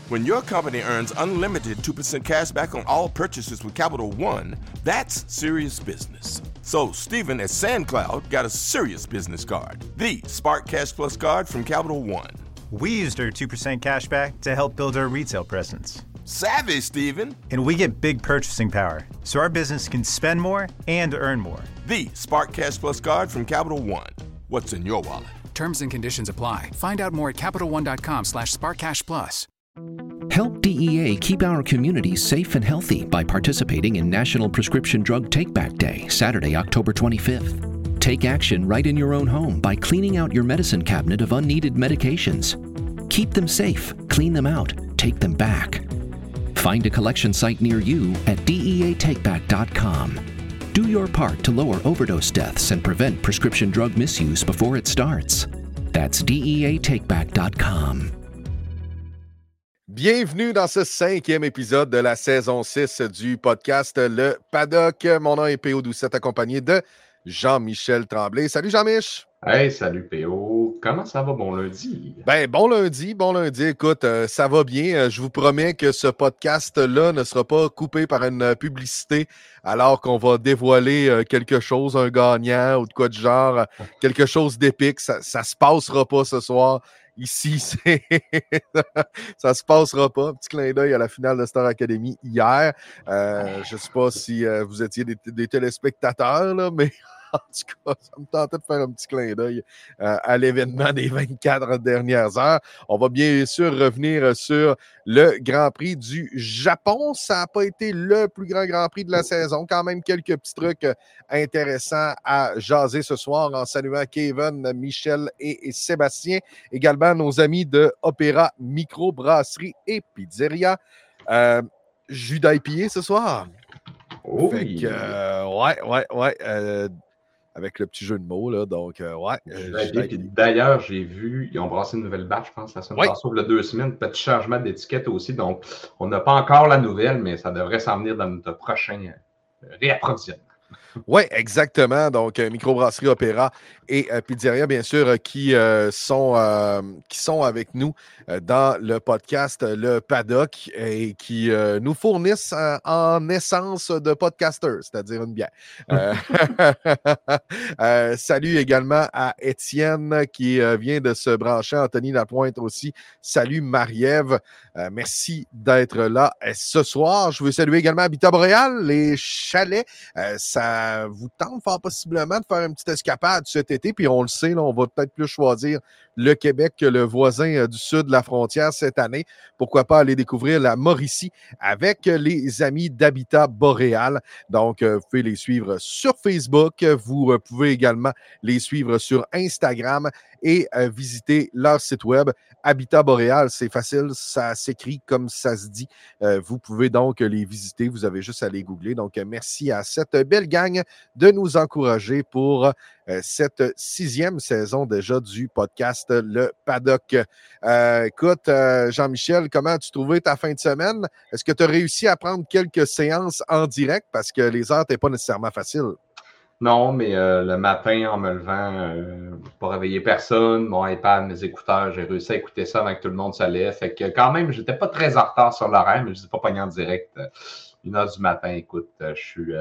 When your company earns unlimited 2% cash back on all purchases with Capital One, that's serious business. So Stephen at SandCloud got a serious business card, the Spark Cash Plus card from Capital One. We used our 2% cash back to help build our retail presence. Savvy, Stephen. And we get big purchasing power, so our business can spend more and earn more. The Spark Cash Plus card from Capital One. What's in your wallet? Terms and conditions apply. Find out more at CapitalOne.com/SparkCashPlus. Help DEA keep our communities safe and healthy by participating in National Prescription Drug Take-Back Day, Saturday, October 25th. Take action right in your own home by cleaning out your medicine cabinet of unneeded medications. Keep them safe, clean them out, take them back. Find a collection site near you at DEATakeback.com. Do your part to lower overdose deaths and prevent prescription drug misuse before it starts. That's DEATakeback.com. Bienvenue dans ce 5e épisode de la saison 6 du podcast Le Paddock. Mon nom est P.O. Doucette, accompagné de Jean-Michel Tremblay. Salut Jean-Mich! Hey, salut P.O. Comment ça va, bon lundi? Ben, bon lundi. Écoute, ça va bien. Je vous promets que ce podcast-là ne sera pas coupé par une publicité alors qu'on va dévoiler quelque chose, un gagnant ou de quoi de genre, quelque chose d'épique. Ça se passera pas ce soir. Ici, ça se passera pas. Petit clin d'œil à la finale de Star Academy hier. Je ne sais pas si vous étiez des téléspectateurs, là, mais en tout cas, ça me tentait de faire un petit clin d'œil à l'événement des 24 dernières heures. On va bien sûr revenir sur le Grand Prix du Japon. Ça n'a pas été le plus grand Grand Prix de la saison. Quand même quelques petits trucs intéressants à jaser ce soir en saluant Kevin, Michel et Sébastien. Également nos amis de Opéra Microbrasserie et Pizzeria. Jus d'IPA ce soir. Oh, fait que, ouais. Avec le petit jeu de mots, là. Donc, ouais. D'ailleurs, j'ai vu, ils ont brassé une nouvelle batch, je pense, la semaine passée, ou il y a 2 semaines. Petit changement d'étiquette aussi. Donc, on n'a pas encore la nouvelle, mais ça devrait s'en venir dans notre prochain réapprovisionnement. Oui, exactement. Donc, Microbrasserie Opéra et Pizzeria, bien sûr, qui sont avec nous dans le podcast Le Paddock et qui nous fournissent en essence de podcasters, c'est-à-dire une bière. Salut également à Étienne qui vient de se brancher, Anthony Lapointe aussi. Salut Marie-Ève. Merci d'être là ce soir. Je veux saluer également Habitat Boréal, les chalets. Ça vous tente fort possiblement de faire une petite escapade cet été, puis on le sait, là, on va peut-être plus choisir le Québec que le voisin du sud de la frontière cette année. Pourquoi pas aller découvrir la Mauricie avec les amis d'Habitat Boréal. Donc, vous pouvez les suivre sur Facebook. Vous pouvez également les suivre sur Instagram et visiter leur site web. Habitat Boréal, c'est facile, ça s'écrit comme ça se dit. Vous pouvez donc les visiter, vous avez juste à les googler. Donc, merci à cette belle gang de nous encourager pour cette 6e saison déjà du podcast Le Paddock. Écoute, Jean-Michel, comment as-tu trouvé ta fin de semaine? Est-ce que tu as réussi à prendre quelques séances en direct? Parce que les heures n'étaient pas nécessairement faciles. Non, mais le matin, en me levant, pas réveiller personne, mon iPad, mes écouteurs, j'ai réussi à écouter ça avant que tout le monde se lève. Fait que quand même, j'étais pas très en retard sur l'horaire, mais je ne pas pogné en direct. 1h du matin, écoute, je suis...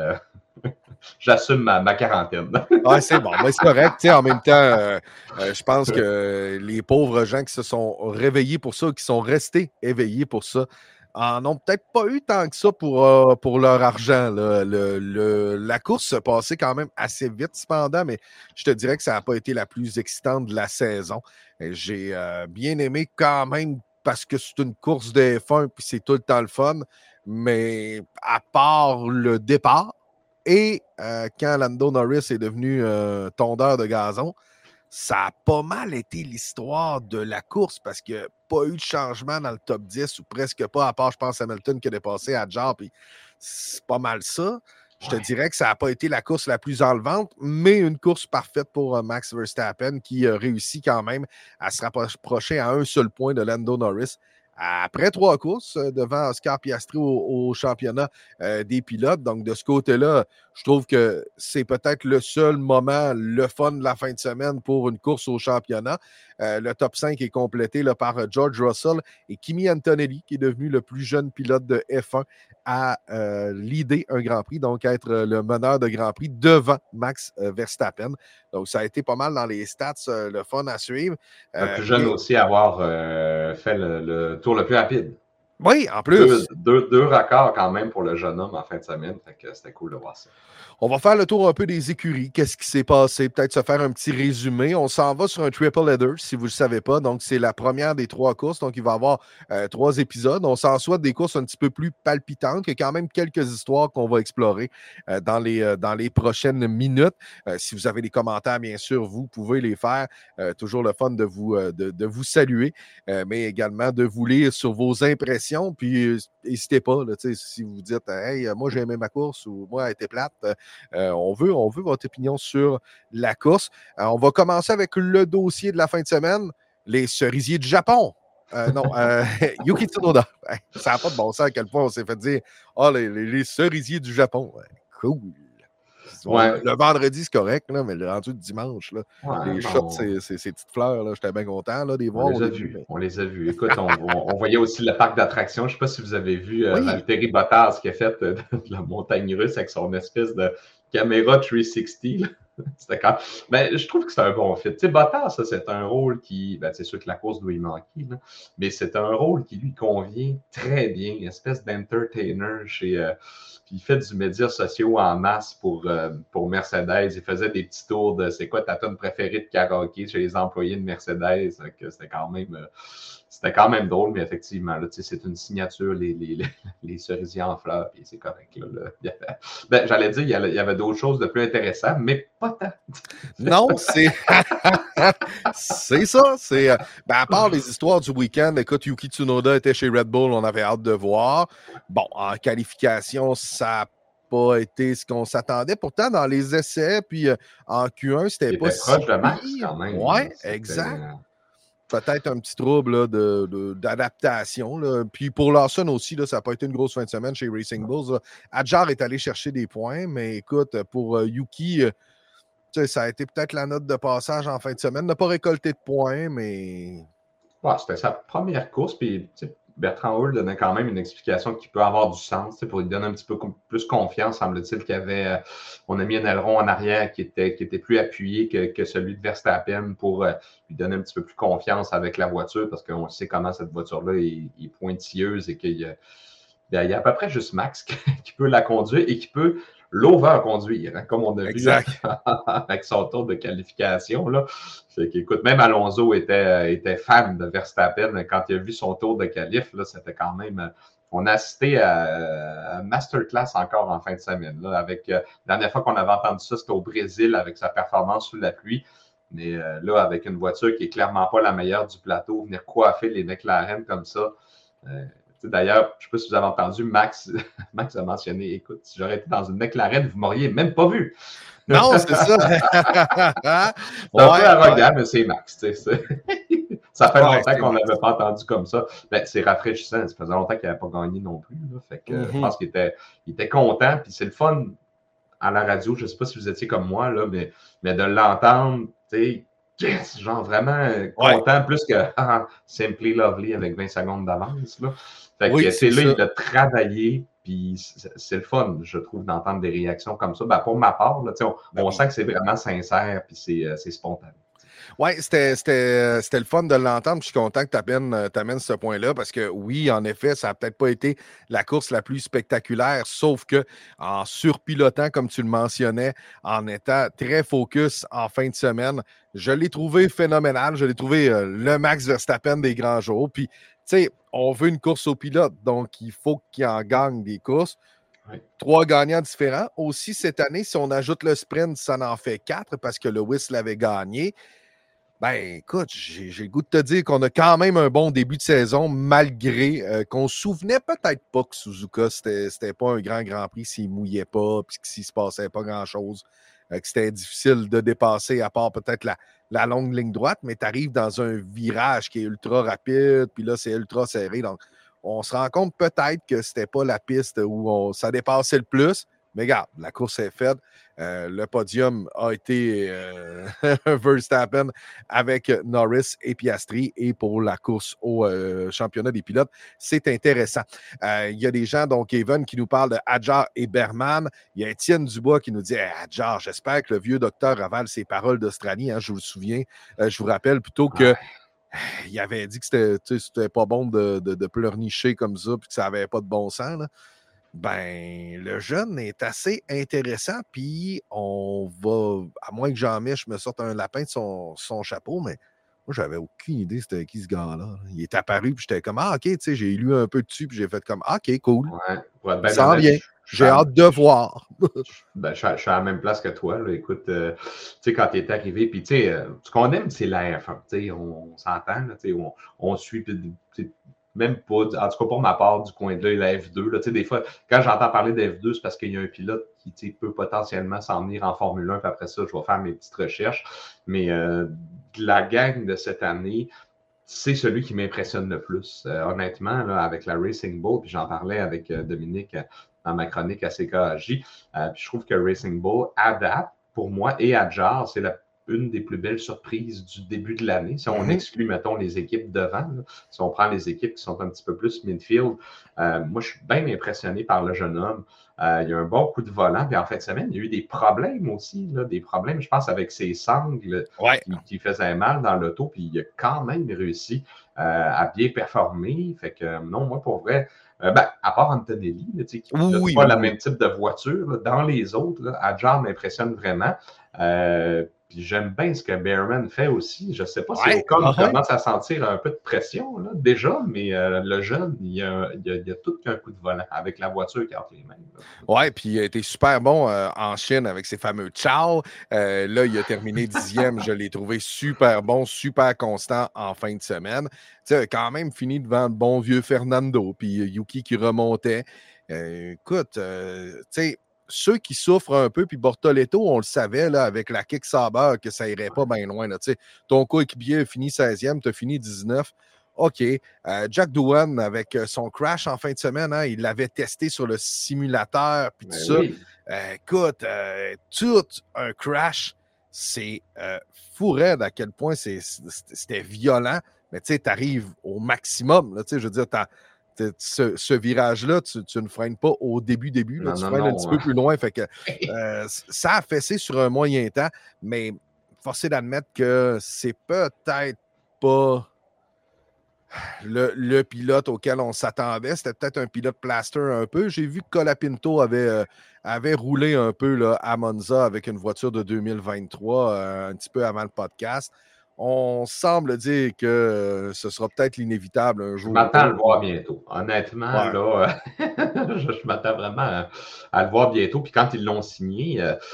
j'assume ma quarantaine. Ouais, c'est bon, mais c'est correct. Tu sais, en même temps, je pense que les pauvres gens qui se sont réveillés pour ça, qui sont restés éveillés pour ça, en ont peut-être pas eu tant que ça pour leur argent. Là. La course se passait quand même assez vite, cependant, mais je te dirais que ça n'a pas été la plus excitante de la saison. J'ai bien aimé quand même parce que c'est une course de F1 puis c'est tout le temps le fun, mais à part le départ et quand Lando Norris est devenu tondeur de gazon, ça a pas mal été l'histoire de la course parce qu'il n'y a pas eu de changement dans le top 10 ou presque pas, à part, je pense, Hamilton qui a dépassé à Hadjar, puis c'est pas mal ça. Je te dirais que ça n'a pas été la course la plus enlevante, mais une course parfaite pour Max Verstappen qui réussit quand même à se rapprocher à un seul point de Lando Norris. Après 3 courses devant Oscar Piastri au championnat des pilotes. Donc, de ce côté-là, Je trouve que c'est peut-être le seul moment, le fun de la fin de semaine pour une course au championnat. Le top 5 est complété là, par George Russell et Kimi Antonelli, qui est devenu le plus jeune pilote de F1 à leader un Grand Prix, donc être le meneur de Grand Prix devant Max Verstappen. Donc, ça a été pas mal dans les stats, le fun à suivre. Le plus jeune aussi à avoir fait le tour le plus rapide. Oui, en plus. Deux records quand même pour le jeune homme en fin de semaine. Fait que c'était cool de voir ça. On va faire le tour un peu des écuries. Qu'est-ce qui s'est passé? Peut-être se faire un petit résumé. On s'en va sur un triple header, si vous ne le savez pas. Donc, c'est la première des 3 courses. Donc, il va y avoir 3 épisodes. On s'en souhaite des courses un petit peu plus palpitantes. Il y a quand même quelques histoires qu'on va explorer dans les prochaines minutes. Si vous avez des commentaires, bien sûr, vous pouvez les faire. Toujours le fun de vous saluer, mais également de vous lire sur vos impressions. Puis, n'hésitez pas, là, si vous dites « Hey, moi, j'ai aimé ma course » ou « Moi, elle était plate », on veut votre opinion sur la course. On va commencer avec le dossier de la fin de semaine, les cerisiers du Japon. Yuki Tsunoda. Ça n'a pas de bon sens à quel point on s'est fait dire « Ah, les cerisiers du Japon. » Cool. Ouais. Le vendredi, c'est correct, là, mais le rendu de dimanche, là, les shots, ces petites fleurs, là, j'étais bien content là, des voir. On les a vus. Écoute, on voyait aussi le parc d'attractions. Je ne sais pas si vous avez vu Valtteri Bottas qui a fait de la montagne russe avec son espèce de caméra 360. Mais je trouve que c'est un bon fit. Tu sais, Bottas, ça, c'est un rôle qui... c'est sûr que la course doit y manquer, là, mais c'est un rôle qui lui convient très bien. Une espèce d'entertainer chez... Puis il fait du média social en masse pour Mercedes. Il faisait des petits tours de c'est quoi ta tune préférée de karaoké chez les employés de Mercedes. C'était quand même drôle, mais effectivement, là, c'est une signature, les cerisiers en fleurs, et c'est correct. Là. J'allais dire, il y avait d'autres choses de plus intéressantes, mais pas tant. Non, c'est ça. À part les histoires du week-end, écoute, Yuki Tsunoda était chez Red Bull, on avait hâte de voir. Bon, en qualification, ça n'a pas été ce qu'on s'attendait. Pourtant, dans les essais, puis en Q1, c'était pas si proche de Max, quand même. Oui, exact. Peut-être un petit trouble là, d'adaptation. Là. Puis pour Lawson aussi, là, ça n'a pas été une grosse fin de semaine chez Racing Bulls. Là. Adjar est allé chercher des points, mais écoute, pour Yuki, ça a été peut-être la note de passage en fin de semaine. Il n'a pas récolté de points, mais... C'était sa première course, puis Bertrand Hall donnait quand même une explication qui peut avoir du sens, pour lui donner un petit peu plus confiance, semble-t-il on a mis un aileron en arrière qui était plus appuyé que celui de Verstappen pour lui donner un petit peu plus confiance avec la voiture, parce qu'on sait comment cette voiture-là est pointilleuse et qu'il y a à peu près juste Max qui peut la conduire et qui peut l'over-conduire, hein, comme on a vu avec son tour de qualification. Là. Fait qu'écoute, même Alonso était fan de Verstappen quand il a vu son tour de qualif. Là, c'était quand même... On a assisté à un masterclass encore en fin de semaine. Là, la dernière fois qu'on avait entendu ça, c'était au Brésil avec sa performance sous la pluie. Mais là, avec une voiture qui n'est clairement pas la meilleure du plateau, venir coiffer les McLaren comme ça... D'ailleurs, je ne sais pas si vous avez entendu, Max a mentionné, écoute, si j'aurais été dans une McLaren, vous ne m'auriez même pas vu. Non, c'est ça. C'est un peu arrogant, mais c'est Max. Ça fait longtemps qu'on n'avait pas entendu comme ça. C'est rafraîchissant. Ça faisait longtemps qu'il n'avait pas gagné non plus. Là. Fait que, je pense qu'il était content. Puis c'est le fun à la radio. Je ne sais pas si vous étiez comme moi, là, mais de l'entendre, yes, genre vraiment content, plus que Simply Lovely avec 20 secondes d'avance. Là. Fait que c'est là, il a travaillé, puis c'est le fun, je trouve, d'entendre des réactions comme ça. Pour ma part, là, on sent que c'est vraiment sincère, puis c'est spontané. Oui, c'était le fun de l'entendre. Je suis content que tu amènes ce point-là parce que oui, en effet, ça n'a peut-être pas été la course la plus spectaculaire, sauf qu'en surpilotant, comme tu le mentionnais, en étant très focus en fin de semaine, je l'ai trouvé phénoménal. Je l'ai trouvé le Max Verstappen des grands jours. Puis, tu sais, on veut une course au pilote, donc il faut qu'il en gagne des courses. 3 gagnants différents. Aussi, cette année, si on ajoute le sprint, ça en fait 4 parce que Lewis l'avait gagné. Écoute, j'ai le goût de te dire qu'on a quand même un bon début de saison, malgré qu'on ne se souvenait peut-être pas que Suzuka, c'était pas un Grand Prix s'il ne mouillait pas, puis s'il ne se passait pas grand-chose, que c'était difficile de dépasser, à part peut-être la longue ligne droite, mais tu arrives dans un virage qui est ultra rapide, puis là, c'est ultra serré. Donc, on se rend compte peut-être que c'était pas la piste où ça dépassait le plus, Mais regarde, la course est faite. Le podium a été Verstappen avec Norris et Piastri. Et pour la course au championnat des pilotes, c'est intéressant. Il y a des gens, donc Evan, qui nous parlent de Hadjar et Berman. Il y a Étienne Dubois qui nous dit Hadjar, j'espère que le vieux docteur avale ses paroles d'Australie. Hein, je vous souviens, je vous rappelle plutôt que. Il avait dit que c'était pas bon de pleurnicher comme ça puis que ça n'avait pas de bon sens. Là. Ben, le jeune est assez intéressant, puis on va, à moins que Jean-Mich me sorte un lapin de son chapeau, mais moi, j'avais aucune idée c'était qui ce gars-là. Il est apparu, puis j'étais comme, OK, tu sais, j'ai lu un peu dessus, puis j'ai fait comme, OK, cool. Ouais, ça en vient. J'ai hâte de voir. Je suis à la même place que toi. Là. Écoute, tu sais, quand tu es arrivé, puis tu sais, ce qu'on aime, c'est la F1. Tu sais, on s'entend, là, tu sais, on suit, même pas, en tout cas pour ma part, du coin de l'œil, la F2. Là, des fois, quand j'entends parler de F2, c'est parce qu'il y a un pilote qui peut potentiellement s'en venir en Formule 1, puis après ça, je vais faire mes petites recherches. Mais de la gang de cette année, c'est celui qui m'impressionne le plus. Honnêtement, là, avec la Racing Bull, puis j'en parlais avec Dominique dans ma chronique à CKJ, puis je trouve que Racing Bull adapte pour moi et Hadjar, c'est une des plus belles surprises du début de l'année. Si on exclut, mettons, les équipes devant, là, si on prend les équipes qui sont un petit peu plus midfield, moi, je suis bien impressionné par le jeune homme. Il y a un bon coup de volant. Puis en fin de semaine, il y a eu des problèmes aussi, là, des problèmes, je pense, avec ses sangles qui faisaient mal dans l'auto. Puis il a quand même réussi à bien performer. Fait que non, moi, pour vrai, à part Antonelli, qui n'a pas le même type de voiture, là, dans les autres, Hadjar m'impressionne vraiment. Puis j'aime bien ce que Behrman fait aussi. Je ne sais pas si Ocon commence à sentir un peu de pression là, déjà, mais le jeune, il a tout qu'un coup de volant avec la voiture qui a entre les mains. Oui, puis il a été super bon en Chine avec ses fameux ciao. Là, il a terminé 10e. Je l'ai trouvé super bon, super constant en fin de semaine. Tu sais, quand même fini devant le bon vieux Fernando, puis Yuki qui remontait. Écoute, tu sais, ceux qui souffrent un peu, puis Bortoletto, on le savait là, avec la kick Sauber que ça irait pas bien loin. Là, ton coéquipier a fini 16e, tu as fini 19. OK. Jack Doohan, avec son crash en fin de semaine, hein, il l'avait testé sur le simulateur, puis tout ça. Oui. Écoute, tout un crash, c'est fou raide à quel point c'était violent. Mais tu sais, tu arrives au maximum. Là, je veux dire, ce virage-là, tu ne freines pas au début, là, tu freines un petit peu plus loin. Fait que ça a fessé sur un moyen temps, mais forcé d'admettre que c'est peut-être pas le pilote auquel on s'attendait. C'était peut-être un pilote plaster un peu. J'ai vu que Colapinto avait roulé un peu là, à Monza avec une voiture de 2023 un petit peu avant le podcast. On semble dire que ce sera peut-être l'inévitable un jour. Je m'attends à le voir bientôt. Honnêtement, là, je m'attends vraiment à le voir bientôt. Puis quand ils l'ont signé,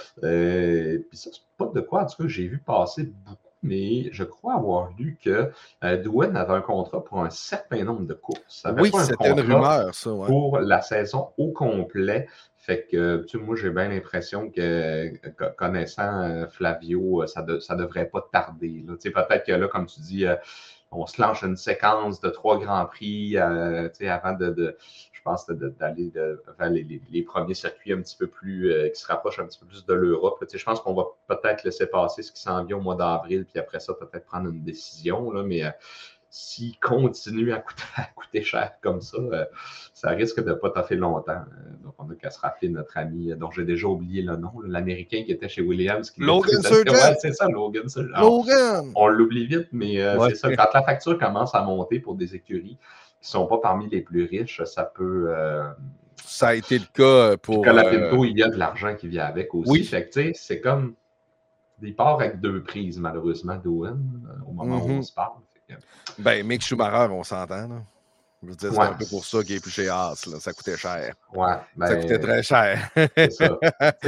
puis ça, c'est pas de quoi, en tout cas, j'ai vu passer beaucoup, mais je crois avoir lu que Doohan avait un contrat pour un certain nombre de courses. Oui, c'était une rumeur, ça. Ouais. Pour la saison au complet. Fait que, tu sais, moi, j'ai bien l'impression que, connaissant Flavio, ça devrait pas tarder. Tu sais, peut-être que là, comme tu dis, on se lance une séquence de 3 Grands Prix, tu sais, avant je pense, d'aller vers les premiers circuits un petit peu plus, qui se rapprochent un petit peu plus de l'Europe. Tu sais, je pense qu'on va peut-être laisser passer ce qui s'en vient au mois d'avril, puis après ça, peut-être prendre une décision, là, mais s'il continue à coûter cher comme ça, ça risque de ne pas toffer longtemps. Donc, on a qu'à se rappeler notre ami, dont j'ai déjà oublié le nom, l'Américain qui était chez Williams. Logan Sargent! Ouais, c'est ça, Logan Sargent. Logan! On l'oublie vite, mais c'est ça. Quand la facture commence à monter pour des écuries qui ne sont pas parmi les plus riches, ça peut... ça a été le cas pour... Colapinto, il y a de l'argent qui vient avec aussi. Oui. Fait que, tu sais, c'est comme... Il part avec 2 prises, malheureusement, Doohan, au moment où on se parle. Ben, Mick Schumacher, on s'entend. Là. Je veux dire, c'est un peu pour ça qu'il est plus chez Haas. Là. Ça coûtait cher. Ouais, ben, ça coûtait très cher. C'est ça.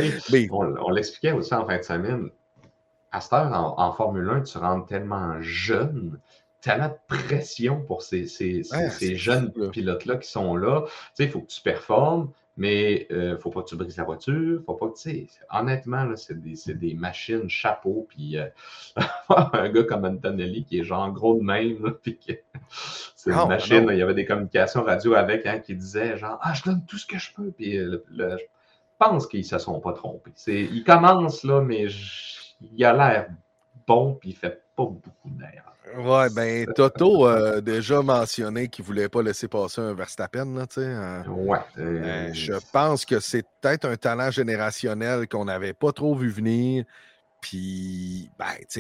On l'expliquait aussi en fin de semaine. À cette heure, en Formule 1, tu rentres tellement jeune, tellement de pression pour ces jeunes pilotes-là qui sont là. Tu sais, il faut que tu performes, mais il ne faut pas que tu brises la voiture. Faut pas que, tu sais, honnêtement, là, c'est des machines, chapeau, puis un gars comme Antonelli qui est genre gros de même, là, puis c'est une machine. Il y avait des communications radio avec qui disaient genre « Ah, je donne tout ce que je peux », puis pense qu'ils ne se sont pas trompés. Il commence, là, mais il a l'air bon, puis il ne fait pas beaucoup d'erreurs. Ouais, ben Toto a déjà mentionné qu'il ne voulait pas laisser passer un Verstappen, là, tu sais. Ouais. Je pense que c'est peut-être un talent générationnel qu'on n'avait pas trop vu venir. Puis, ben, tu sais,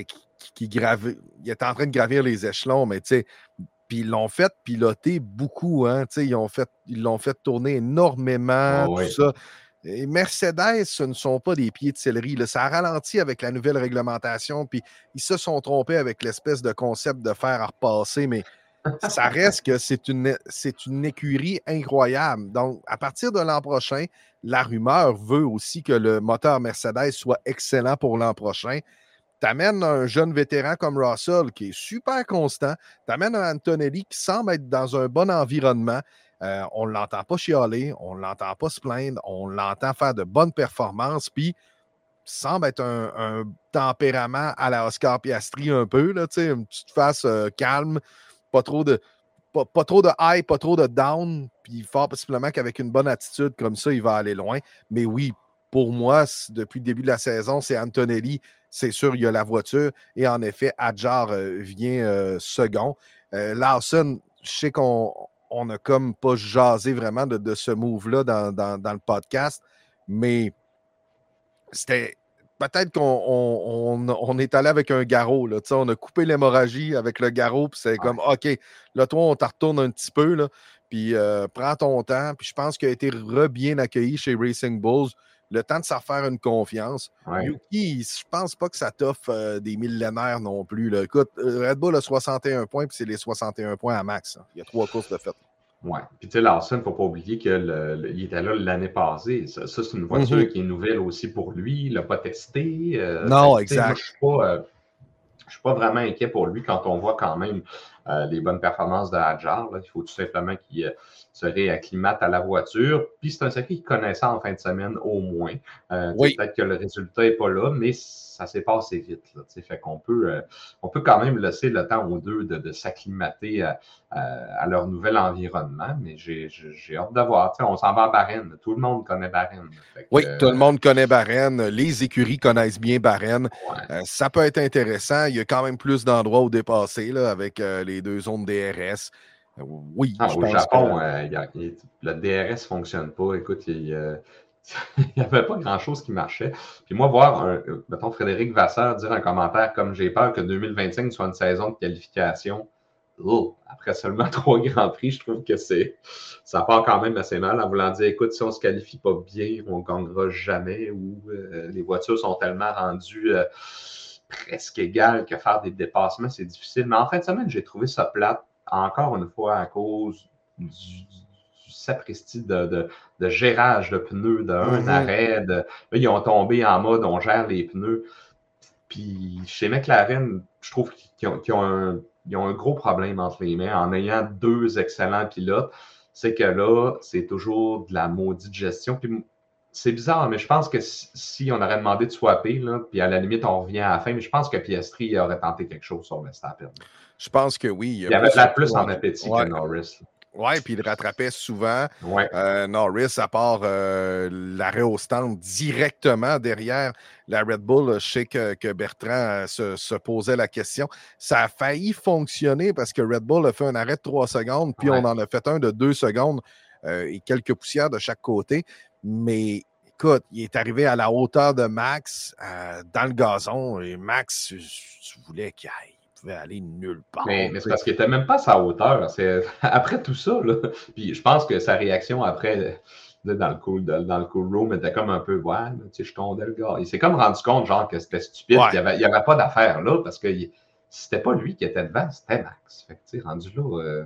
il est en train de gravir les échelons, mais tu sais, puis ils l'ont fait piloter beaucoup, hein, tu sais, ils l'ont fait tourner énormément, tout ça. Et Mercedes, ce ne sont pas des pieds de céleri. Là. Ça a ralenti avec la nouvelle réglementation, puis ils se sont trompés avec l'espèce de concept de fer à repasser, mais ça reste que c'est une écurie incroyable. Donc, à partir de l'an prochain, la rumeur veut aussi que le moteur Mercedes soit excellent pour l'an prochain. T'amènes un jeune vétéran comme Russell qui est super constant. T'amènes un Antonelli qui semble être dans un bon environnement. On ne l'entend pas chialer, on ne l'entend pas se plaindre, on l'entend faire de bonnes performances, puis semble être un tempérament à la Oscar Piastri un peu, là, une petite face calme, pas trop de high, pas trop de down, puis fort possiblement qu'avec une bonne attitude comme ça, il va aller loin. Mais oui, pour moi, depuis le début de la saison, c'est Antonelli, c'est sûr, il y a la voiture, et en effet, Hadjar vient second. Lawson, je sais qu'on n'a comme pas jasé vraiment de ce move-là dans le podcast, mais c'était peut-être qu'on est allé avec un garrot. Là, on a coupé l'hémorragie avec le garrot, puis c'est comme, OK, là, toi, on t'en retourne un petit peu, là, puis prends ton temps. Puis je pense qu'il a été bien accueilli chez Racing Bulls. Le temps de s'en faire une confiance. Ouais. Yuki, je pense pas que ça t'offre des millénaires non plus. Là. Écoute, Red Bull a 61 points, puis c'est les 61 points à max. Hein. Il y a 3 courses de fait. Oui. Puis, tu sais, Lawson, il ne faut pas oublier qu'il était là l'année passée. Ça c'est une voiture qui est nouvelle aussi pour lui. Il ne l'a pas testé. Non, exact. Moi, je ne suis pas vraiment inquiet pour lui quand on voit quand même les bonnes performances de Hadjar. Il faut tout simplement qu'il se réacclimate à la voiture. Puis c'est un circuit qu'il connaissait en fin de semaine au moins. Oui. Peut-être que le résultat n'est pas là, mais ça s'est passé vite. Là, fait qu'on peut quand même laisser le temps aux deux de s'acclimater à leur nouvel environnement. Mais j'ai hâte de voir. On s'en va à Bahreïn. Tout le monde connaît Bahreïn. Oui, tout le monde connaît Bahreïn. Les écuries connaissent bien Bahreïn. Ouais. Ça peut être intéressant. Il y a quand même plus d'endroits où dépasser là, avec les 2 zones DRS. Oui, je au pense Japon, le DRS ne fonctionne pas. Écoute, il n'y avait pas grand-chose qui marchait. Puis moi, voir, mettons, Frédéric Vasseur dire un commentaire comme « J'ai peur que 2025 soit une saison de qualification », après seulement 3 Grands Prix, je trouve que ça part quand même assez mal en voulant dire « Écoute, si on ne se qualifie pas bien, on ne gagnera jamais » ou les voitures sont tellement rendues presque égales que faire des dépassements, c'est difficile. Mais en fin de semaine, j'ai trouvé ça plate, encore une fois, à cause du sapristi de gérage de pneus, d'un arrêt. Là, ils ont tombé en mode on gère les pneus. Puis chez McLaren, je trouve qu'ils ont un gros problème entre les mains en ayant 2 excellents pilotes. C'est que là, c'est toujours de la maudite gestion. Puis c'est bizarre, mais je pense que si on aurait demandé de swapper, là, puis à la limite, on revient à la fin, mais je pense que Piastri aurait tenté quelque chose sur Verstappen. Je pense que oui. Il avait plus en appétit que Norris. Oui, puis il rattrapait souvent. Ouais. Norris, à part l'arrêt au stand directement derrière la Red Bull, je sais que Bertrand se posait la question. Ça a failli fonctionner parce que Red Bull a fait un arrêt de 3 secondes, puis on en a fait un de 2 secondes et quelques poussières de chaque côté. Mais écoute, il est arrivé à la hauteur de Max dans le gazon et Max, tu voulais qu'il aille. Pouvait aller nulle part. Mais c'est parce qu'il n'était même pas à sa hauteur. Après tout ça, là, puis je pense que sa réaction après, dans le cool room, était comme un peu, ouais, tu sais, je tondais le gars. Il s'est comme rendu compte, genre, que c'était stupide. Il n'y avait pas d'affaire là, parce que c'était pas lui qui était devant, c'était Max. Fait que, tu sais, rendu là...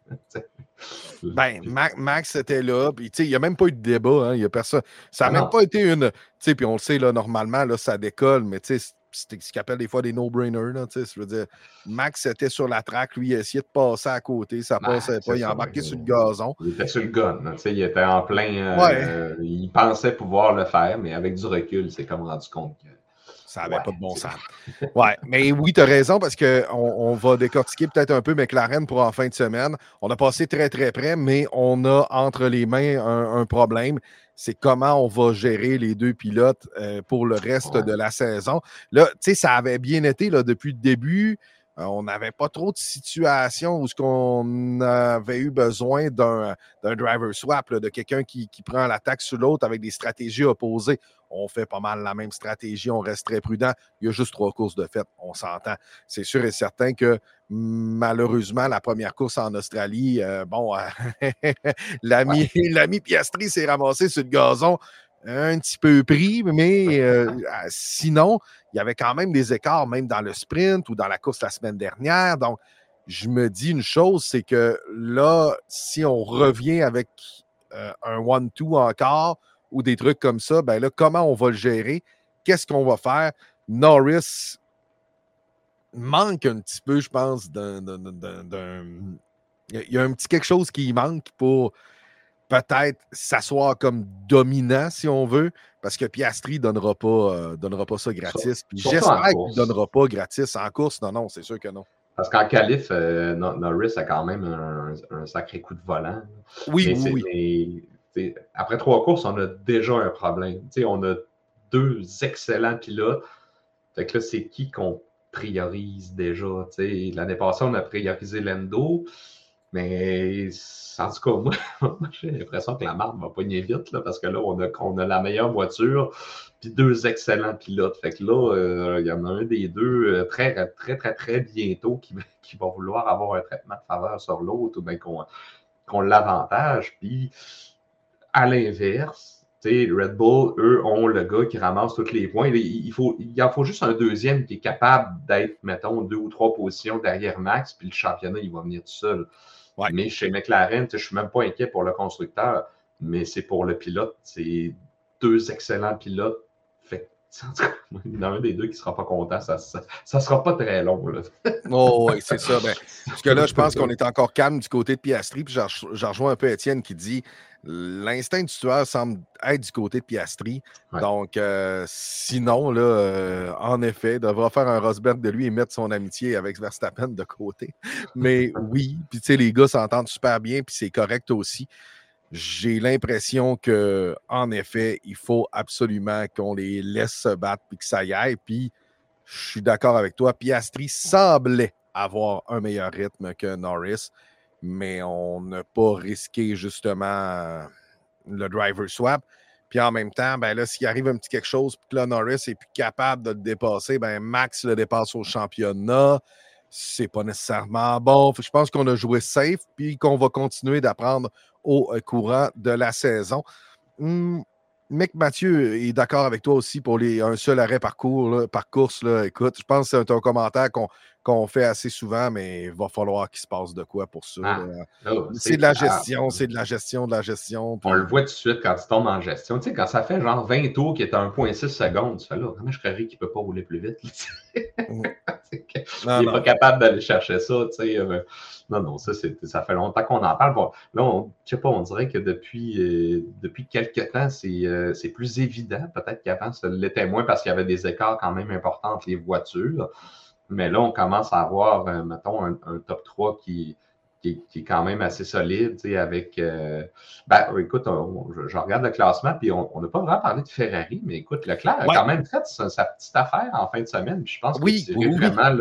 Max était là, puis il n'y a même pas eu de débat. Hein, y a personne. Ça n'a même pas été une... Puis on le sait, là, normalement, là, ça décolle, mais tu sais, c'était ce qu'ils appellent des fois des no-brainers. Je veux dire, Max était sur la track, lui, il a essayé de passer à côté, ça passait pas, il a embarqué sur le gazon. Il était sur le gun, il était en plein... il pensait pouvoir le faire, mais avec du recul, il s'est comme rendu compte que Ça n'avait pas de bon sens. Ouais, mais oui, tu as raison parce qu'on va décortiquer peut-être un peu McLaren pour en fin de semaine. On a passé très, très près, mais on a entre les mains un problème. C'est comment on va gérer les deux pilotes pour le reste de la saison. Là, tu sais, ça avait bien été là, depuis le début. On n'avait pas trop de situations où on avait eu besoin d'un driver swap, là, de quelqu'un qui prend l'attaque sur l'autre avec des stratégies opposées. On fait pas mal la même stratégie, on reste très prudent. Il y a juste 3 courses de fait, on s'entend. C'est sûr et certain que malheureusement, la première course en Australie, l'ami Piastri s'est ramassé sur le gazon un petit peu pris, mais sinon, il y avait quand même des écarts, même dans le sprint ou dans la course la semaine dernière. Donc, je me dis une chose, c'est que là, si on revient avec un 1-2 encore ou des trucs comme ça, ben là, comment on va le gérer? Qu'est-ce qu'on va faire? Norris manque un petit peu, je pense, il y a un petit quelque chose qui manque pour peut-être s'asseoir comme dominant, si on veut, parce que Piastri ne donnera pas ça gratis. Puis j'espère qu'il ne donnera pas gratis en course. Non, c'est sûr que non. Parce qu'en qualif, Norris a quand même un sacré coup de volant. Oui. Mais après 3 courses, on a déjà un problème. T'sais, on a 2 excellents pilotes. Fait que là, c'est qui qu'on priorise déjà? T'sais, l'année passée, on a priorisé Lando. Mais en tout cas, moi j'ai l'impression que la marque va pogner vite là, parce que là, on a la meilleure voiture puis 2 excellents pilotes. Fait que là, il y en a un des deux très, très, très, très bientôt qui va vouloir avoir un traitement de faveur sur l'autre ou bien qu'on l'avantage. Puis à l'inverse, Red Bull, eux, ont le gars qui ramasse tous les points. Il en faut juste un deuxième qui est capable d'être, mettons, 2 ou 3 positions derrière Max, puis le championnat, il va venir tout seul. Ouais. Mais chez McLaren, je ne suis même pas inquiet pour le constructeur, mais c'est pour le pilote. C'est 2 excellents pilotes. Fait il y en a un des deux qui ne sera pas content. Ça ne sera pas très long. Là. Oh, oui, c'est ça. Parce que là, je pense qu'on est encore calme du côté de Piastri. Puis j'en rejoins un peu Étienne qui dit l'instinct du tueur semble être du côté de Piastri. Ouais. Donc, sinon, là, en effet, il devra faire un Rosberg de lui et mettre son amitié avec Verstappen de côté. Mais oui, puis tu sais, les gars s'entendent super bien, puis c'est correct aussi. J'ai l'impression qu'en effet, il faut absolument qu'on les laisse se battre puis que ça y aille. Puis, je suis d'accord avec toi. Piastri semblait avoir un meilleur rythme que Norris, mais on n'a pas risqué justement le driver swap. Puis en même temps, ben là, s'il arrive un petit quelque chose puis que là, Norris n'est plus capable de le dépasser, ben Max le dépasse au championnat. C'est pas nécessairement bon. Je pense qu'on a joué safe puis qu'on va continuer d'apprendre au courant de la saison. Mick Mathieu est d'accord avec toi aussi pour un seul arrêt par course. Là. Écoute, je pense que c'est un commentaire qu'on fait assez souvent, mais il va falloir qu'il se passe de quoi pour ça. C'est de la gestion, c'est de la gestion, de la gestion. On le voit tout de suite quand il tombe en gestion. Tu sais, quand ça fait genre 20 tours qui est à 1,6 secondes, tu fais là, vraiment, je croirais qu'il ne peut pas rouler plus vite. Il n'est pas capable d'aller chercher ça. Tu sais, non, ça fait longtemps qu'on en parle. Bon, là, je sais pas, on dirait que depuis quelques temps, c'est plus évident. Peut-être qu'avant, ça l'était moins parce qu'il y avait des écarts quand même importants entre les voitures. Mais là, on commence à avoir, mettons, un top 3 qui est quand même assez solide, tu sais, avec... écoute, je regarde le classement, puis on n'a pas vraiment parlé de Ferrari, mais écoute, Leclerc a quand même fait sa petite affaire en fin de semaine, puis je pense que c'est vraiment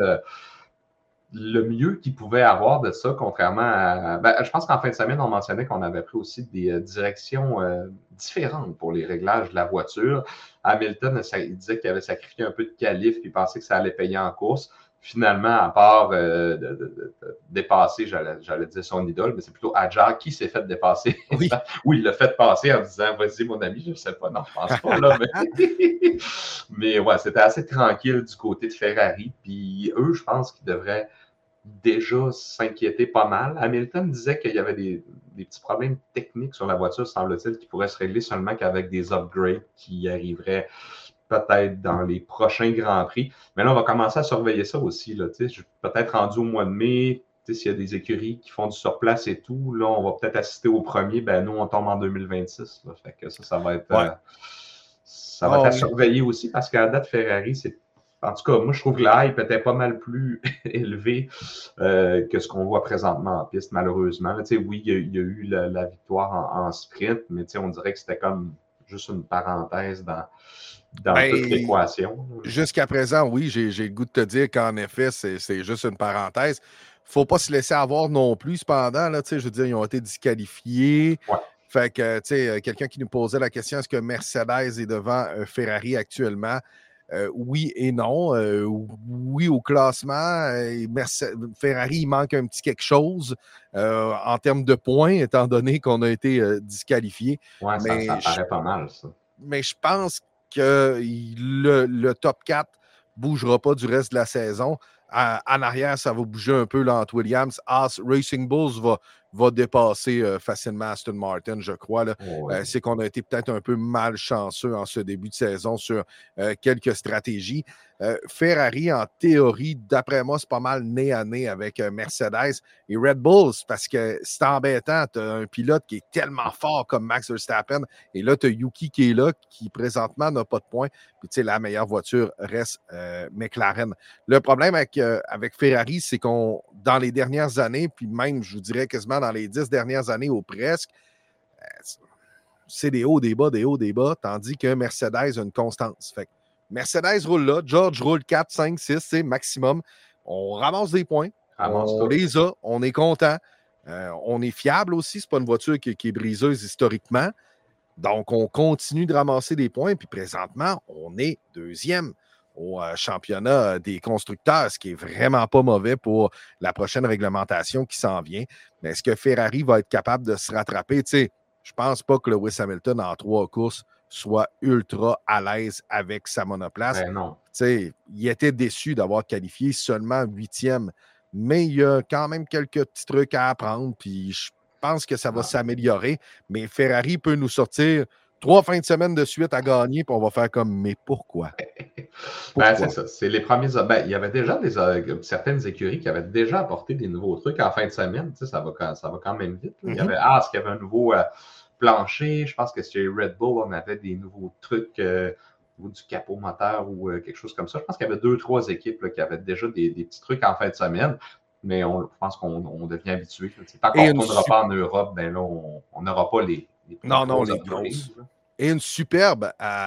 le mieux qu'il pouvait avoir de ça, contrairement à... je pense qu'en fin de semaine, on mentionnait qu'on avait pris aussi des directions différentes pour les réglages de la voiture. Hamilton, il disait qu'il avait sacrifié un peu de qualif, puis il pensait que ça allait payer en course. Finalement, à part de dépasser, j'allais dire son idole, mais c'est plutôt Hadjar qui s'est fait dépasser. Oui, il l'a fait passer en disant « Vas-y, mon ami, je ne sais pas. » Non, je pense pas, là. Mais ouais, c'était assez tranquille du côté de Ferrari. Puis eux, je pense qu'ils devraient déjà s'inquiéter pas mal. Hamilton disait qu'il y avait des petits problèmes techniques sur la voiture, semble-t-il, qui pourraient se régler seulement qu'avec des upgrades qui arriveraient peut-être dans les prochains Grands Prix. Mais là, on va commencer à surveiller ça aussi. Là, peut-être rendu au mois de mai, s'il y a des écuries qui font du surplace et tout, là, on va peut-être assister au premier. Nous, on tombe en 2026. Là, fait que ça va être... Ça va être à surveiller aussi parce qu'à date, Ferrari, c'est En tout cas, moi, je trouve que le hype était pas mal plus élevé que ce qu'on voit présentement en piste, malheureusement. Là, oui, il y a eu la victoire en sprint, mais on dirait que c'était comme juste une parenthèse dans toute l'équation. Jusqu'à présent, oui, j'ai le goût de te dire qu'en effet, c'est juste une parenthèse. Il ne faut pas se laisser avoir non plus, cependant. Là, je veux dire, ils ont été disqualifiés. Ouais. Fait que, quelqu'un qui nous posait la question, est-ce que Mercedes est devant Ferrari actuellement? Oui et non. Oui au classement. Ferrari, il manque un petit quelque chose en termes de points, étant donné qu'on a été disqualifié. Oui, ça paraît pas mal, ça. Mais je pense que le top 4 ne bougera pas du reste de la saison. En arrière, ça va bouger un peu là, entre Williams. Haas, Racing Bulls va dépasser facilement Aston Martin, je crois. Là. Ouais. C'est qu'on a été peut-être un peu malchanceux en ce début de saison sur quelques stratégies. Ferrari, en théorie, d'après moi, c'est pas mal nez à nez avec Mercedes et Red Bulls parce que c'est embêtant. Tu as un pilote qui est tellement fort comme Max Verstappen et là, tu as Yuki qui est là, qui présentement n'a pas de points. Puis, tu sais, la meilleure voiture reste McLaren. Le problème avec Ferrari, c'est qu'on, dans les dernières années, puis même, je vous dirais quasiment dans les 10 dernières années ou presque, c'est des hauts, des bas, des hauts, des bas, tandis que Mercedes a une constance. Fait que Mercedes roule là, George roule 4, 5, 6, c'est maximum. On ramasse des points, on les a, on est content. On est fiable aussi, c'est pas une voiture qui est briseuse historiquement. Donc, on continue de ramasser des points, puis présentement, on est deuxième au championnat des constructeurs, ce qui est vraiment pas mauvais pour la prochaine réglementation qui s'en vient. Mais est-ce que Ferrari va être capable de se rattraper? Tu sais, je pense pas que Lewis Hamilton, en 3 courses, soit ultra à l'aise avec sa monoplace. Ben non. Tu sais, il était déçu d'avoir qualifié seulement 8e, mais il y a quand même quelques petits trucs à apprendre, puis je pense que ça va s'améliorer. Mais Ferrari peut nous sortir 3 fins de semaine de suite à gagner, puis on va faire comme, mais pourquoi? Ben, c'est ça. C'est les premiers. Ben, il y avait déjà certaines écuries qui avaient déjà apporté des nouveaux trucs en fin de semaine. Ça va quand même vite. Il y avait Haas qui avait un nouveau plancher. Je pense que chez Red Bull, on avait des nouveaux trucs ou du capot moteur ou quelque chose comme ça. Je pense qu'il y avait 2-3 équipes là, qui avaient déjà des petits trucs en fin de semaine. Mais je pense qu'on devient habitué. Tant qu'on ne retournera pas en Europe, ben là, on n'aura pas les les grosses. Et une superbe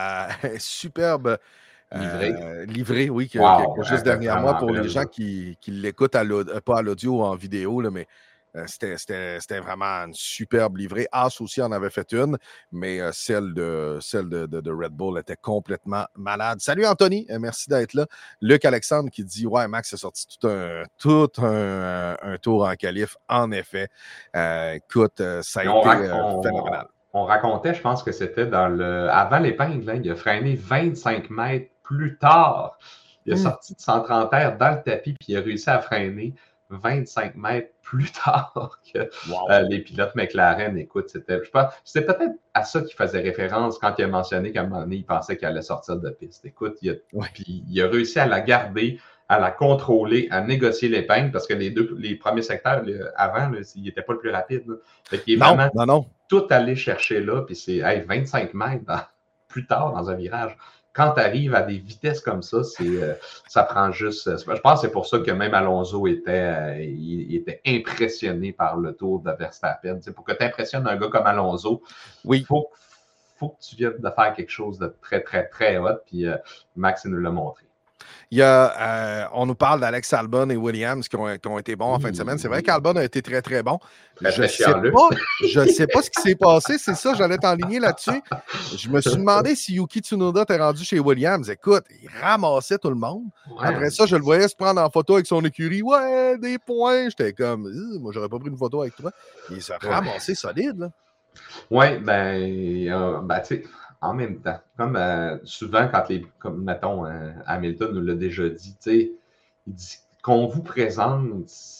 livrée, oui, qui a juste dernièrement pour les gens qui l'écoutent pas à l'audio ou en vidéo, là, mais c'était vraiment une superbe livrée. Haas aussi en avait fait une, mais celle de Red Bull était complètement malade. Salut Anthony, merci d'être là. Luc Alexandre qui dit « Ouais, Max a sorti tout un tour en qualif. » En effet, écoute, ça a été phénoménal. On racontait, je pense que c'était avant l'épingle, hein, il a freiné 25 mètres plus tard. Il a sorti de 130 airs dans le tapis, puis il a réussi à freiner 25 mètres plus tard que les pilotes McLaren. Écoute, c'était peut-être à ça qu'il faisait référence quand il a mentionné qu'à un moment donné, il pensait qu'il allait sortir de piste. Écoute, il a réussi à la garder, à la contrôler, à négocier l'épingle, parce que les premiers secteurs, avant, il n'était pas le plus rapide. Là. Fait qu'il est vraiment tout allé chercher là, puis c'est 25 mètres plus tard dans un virage. Quand tu arrives à des vitesses comme ça, ça prend juste... Je pense que c'est pour ça que même Alonso était impressionné par le tour de Verstappen. Pour que tu impressionnes un gars comme Alonso, il faut que tu viennes de faire quelque chose de très, très, très hot, puis Max nous l'a montré. On nous parle d'Alex Albon et Williams qui ont été bons en fin de semaine. C'est vrai qu'Albon a été très, très bon. Je ne sais pas ce qui s'est passé. C'est ça, j'allais t'enligner là-dessus. Je me suis demandé si Yuki Tsunoda t'est rendu chez Williams. Écoute, il ramassait tout le monde. Ouais. Après ça, je le voyais se prendre en photo avec son écurie. Ouais, des points. J'étais comme, moi, j'aurais pas pris une photo avec toi. Il s'est ramassé solide. Là. Oui, tu sais, en même temps, comme souvent, comme mettons, Hamilton nous l'a déjà dit, tu sais, il dit qu'on vous présente,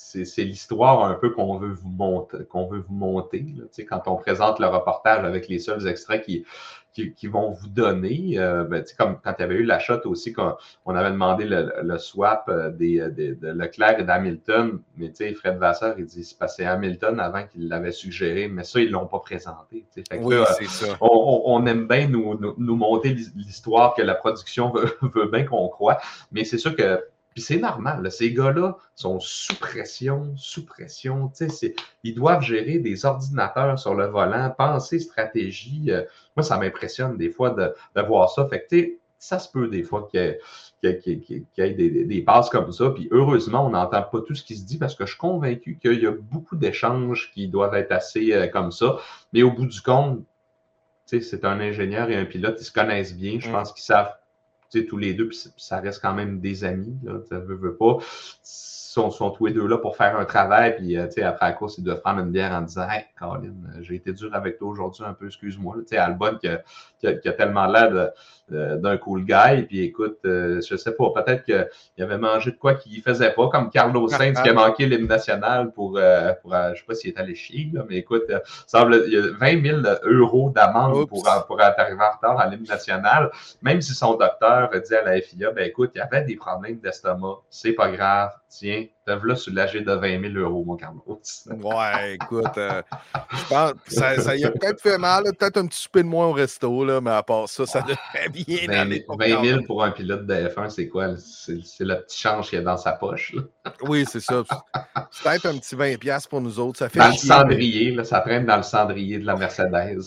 c'est l'histoire un peu qu'on veut vous monter là. Quand on présente le reportage avec les seuls extraits qui vont vous donner, comme quand il y avait eu la shot aussi, on avait demandé le swap de Leclerc et d'Hamilton, mais Fred Vasseur, il dit c'est parce que c'est Hamilton avant qu'il l'avait suggéré, mais ça, ils ne l'ont pas présenté. Fait que oui, là, c'est ça. On aime bien nous monter l'histoire que la production veut bien qu'on croit, mais c'est sûr que puis c'est normal, là, ces gars-là sont sous pression. Ils doivent gérer des ordinateurs sur le volant, penser stratégie. Moi, ça m'impressionne des fois de voir ça. Fait que, ça se peut des fois qu'il y ait des passes comme ça. Puis heureusement, on n'entend pas tout ce qui se dit parce que je suis convaincu qu'il y a beaucoup d'échanges qui doivent être assez comme ça. Mais au bout du compte, c'est un ingénieur et un pilote, ils se connaissent bien. Je pense qu'ils savent tous les deux, puis ça reste quand même des amis, là, ça veut pas. Ils sont tous les deux là pour faire un travail, puis après la course, ils doivent prendre une bière en disant « Hey, Colin, j'ai été dur avec toi aujourd'hui un peu, excuse-moi. » Albon qui a tellement l'air d'un cool guy, puis écoute, je sais pas, peut-être qu'il avait mangé de quoi qu'il faisait pas, comme Carlos Sainz qui a manqué l'hymne national pour je sais pas s'il est allé chier, là, mais écoute, il y a 20 000 € d'amende pour arriver en retard à l'hymne national, même si son docteur a dit à la FIA, ben écoute, il y avait des problèmes d'estomac, c'est pas grave, tiens, te-v'là soulagé de 20 000 € mon Carlos. Ouais, écoute, je pense que ça y a peut-être fait mal, peut-être un petit souper de moins au resto, là, mais à part ça, ça devrait bien aller. 20 000 pour un pilote de F1, c'est quoi? C'est le petit change qu'il y a dans sa poche. Là. Oui, c'est ça. C'est peut-être un petit 20$ pour nous autres. Ça fait dans chier, le cendrier, là, ça traîne dans le cendrier de la Mercedes.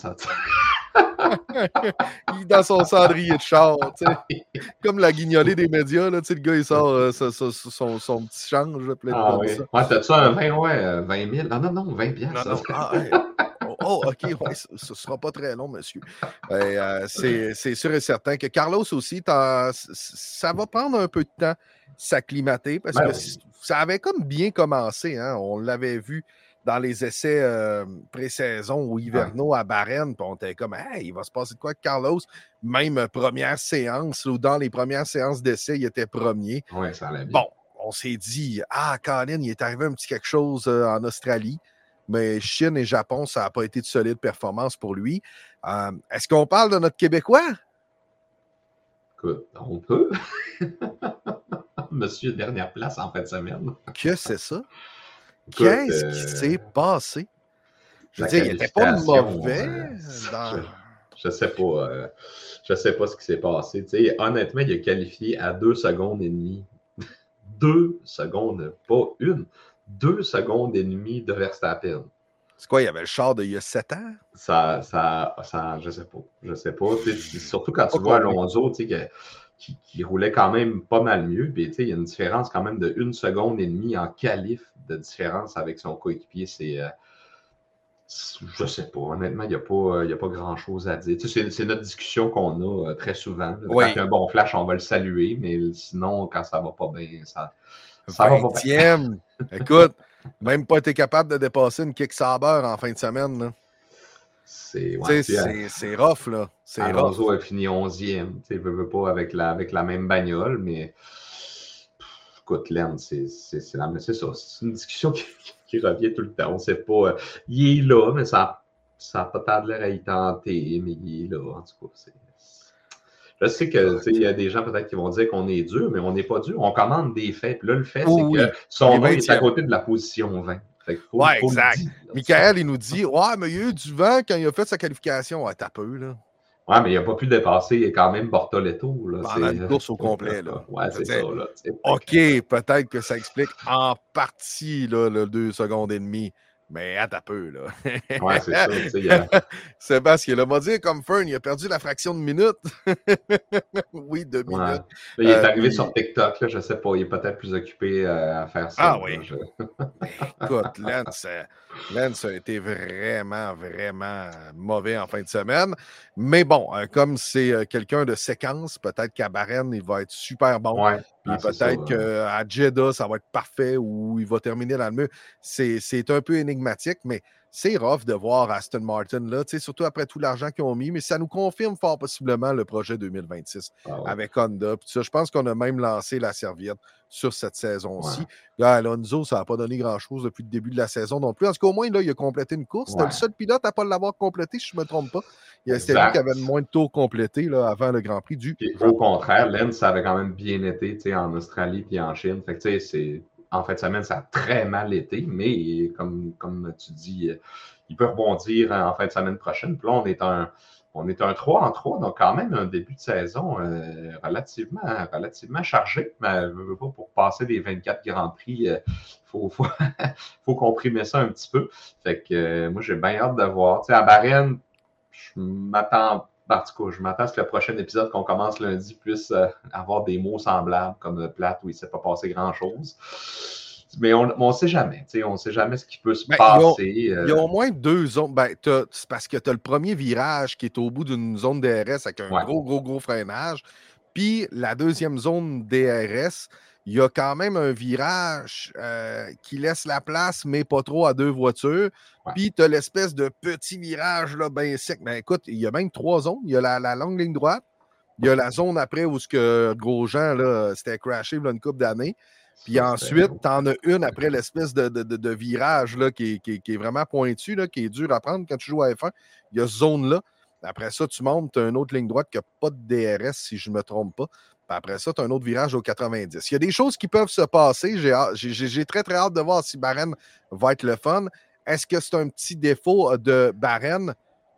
Il est dans son cendrier de char, tu sais. Comme la guignolée des médias, là, tu sais, le gars, il sort son petit change. Là, ah oui. Ça. Ouais, t'as-tu un 20 000? Non, 20$. OK, ouais, ce ne sera pas très long, monsieur. C'est sûr et certain que Carlos aussi, ça va prendre un peu de temps s'acclimater parce que ça avait comme bien commencé. Hein? On l'avait vu dans les essais pré-saison ou hivernaux à Bahreïn, puis on était comme, hey, il va se passer de quoi avec Carlos? Même première séance, ou dans les premières séances d'essais, il était premier. Oui, ça allait bien. Bon, on s'est dit, Colin, il est arrivé un petit quelque chose en Australie, mais Chine et Japon, ça n'a pas été de solide performance pour lui. Est-ce qu'on parle de notre Québécois? Écoute, on peut. Monsieur, dernière place en fin de semaine. Que c'est ça? Qu'est-ce qui s'est passé? Je veux dire, il n'était pas mauvais. Je sais pas. Je sais pas ce qui s'est passé. T'sais, honnêtement, il a qualifié à 2 secondes et demie. 2 secondes, pas une. 2 secondes et demie de Verstappen. C'est quoi, il y avait le char d'il y a 7 ans? Ça je sais pas. Je sais pas. Surtout quand tu vois Alonso, qui roulait quand même pas mal mieux. Puis, il y a une différence quand même de 1 seconde et demie en qualif de différence avec son coéquipier. Je sais pas. Honnêtement, il n'y a pas grand-chose à dire. C'est notre discussion qu'on a très souvent. Quand il y a un bon flash, on va le saluer, mais sinon, quand ça va pas bien, ça va pas bien. Écoute, même pas été capable de dépasser une kick Sauber en fin de semaine. Là. C'est rough, là. Alonso a fini 11e. Il ne veut pas avec la même bagnole, mais écoute, Len, c'est ça. C'est une discussion qui revient tout le temps. On ne sait pas. Il est là, mais ça n'a pas tant de l'air à y tenter, mais il est là. En tout cas, je sais qu'il y a des gens peut-être qui vont dire qu'on est dur, mais on n'est pas dur. On commande des faits. Puis là, le fait, c'est que son nom est à côté de la position 20. Oui, exact. Michael, il nous dit mais il y a eu du vent quand il a fait sa qualification. T'as peu, là. Oui, mais il n'a pas pu dépasser quand même Bortoletto. Là, pendant une course au complet. Là. Oui, c'est ça. Là, OK, peut-être que ça explique en partie là, le 2 secondes et demie. Mais t'as peu, là. Oui, c'est ça. Sébastien, il m'a dit comme Fern, il a perdu la fraction de minute. Oui, 2 minutes. Là, il est arrivé sur TikTok, là, je ne sais pas, il est peut-être plus occupé à faire ça. Ah oui. Écoute, Lance a été vraiment, vraiment mauvais en fin de semaine. Mais bon, comme c'est quelqu'un de séquence, peut-être qu'à Bahreïn, il va être super bon. Ouais. Puis peut-être qu'à Jeddah, ça va être parfait ou il va terminer dans le mur. C'est un peu énigmatique, mais c'est rough de voir Aston Martin, là, surtout après tout l'argent qu'ils ont mis, mais ça nous confirme fort possiblement le projet 2026 avec Honda. Puis ça, je pense qu'on a même lancé la serviette sur cette saison-ci. Ouais. Là, Alonso, ça n'a pas donné grand-chose depuis le début de la saison non plus. En tout cas, au moins, là, il a complété une course. C'était le seul pilote à ne pas l'avoir complété, si je ne me trompe pas. C'était lui qui avait le moins de tours complétés là, avant le Grand Prix du Japon. Au contraire, Lens, ça avait quand même bien été en Australie et en Chine. Fait que, c'est... En fin de semaine, ça a très mal été, mais comme tu dis, il peut rebondir en fin de semaine prochaine. Puis là, on est un 3-3, donc quand même un début de saison relativement chargé. Mais pour passer les 24 Grands Prix, il faut comprimer ça un petit peu. Fait que moi, j'ai bien hâte de voir. À Bahreïn, je m'attends à ce que le prochain épisode qu'on commence lundi puisse avoir des mots semblables comme plate où il ne s'est pas passé grand-chose. Mais on ne sait jamais. On ne sait jamais ce qui peut se passer. Il y a au moins 2 zones. C'est parce que tu as le premier virage qui est au bout d'une zone DRS avec un gros freinage. Puis la deuxième zone DRS, il y a quand même un virage qui laisse la place, mais pas trop à 2 voitures. Puis tu as l'espèce de petit virage là, bien sec. Mais écoute, il y a même 3 zones. Il y a la longue ligne droite. Il y a la zone après où Grosjean s'était crashé il y a une couple d'années. Puis ensuite, tu en as une après l'espèce de virage là, qui est vraiment pointu, là, qui est dur à prendre quand tu joues à F1. Il y a ce zone-là. Après ça, tu montes, tu as une autre ligne droite qui n'a pas de DRS, si je ne me trompe pas. Puis après ça, tu as un autre virage au 90. Il y a des choses qui peuvent se passer. J'ai très, très hâte de voir si Bahreïn va être le fun. Est-ce que c'est un petit défaut de Bahreïn?